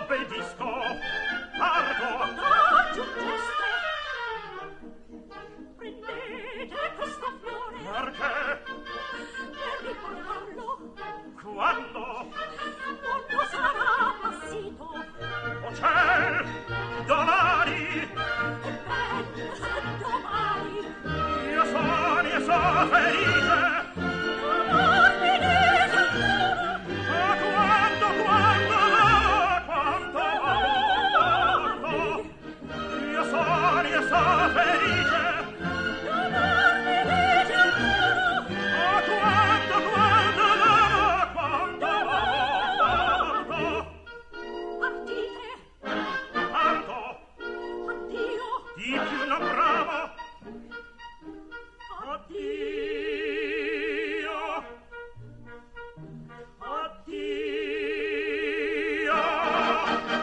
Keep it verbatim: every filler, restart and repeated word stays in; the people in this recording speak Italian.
obbedisco. Parto. Aggiungeste. Prendete questo fiore. Perché? Per ricordarlo. Quando? Quando sarà appassito. O ciel, domani. E ben, domani. Io sono, io sono felice. Non mi dite ancora. Ma quando, quando, quando, quando, io sono, io sono felice. Non mi dite ancora. Ma quando, quando, quando, quando, Partite. parto, Addio. di più non bravo. Addio. Addio.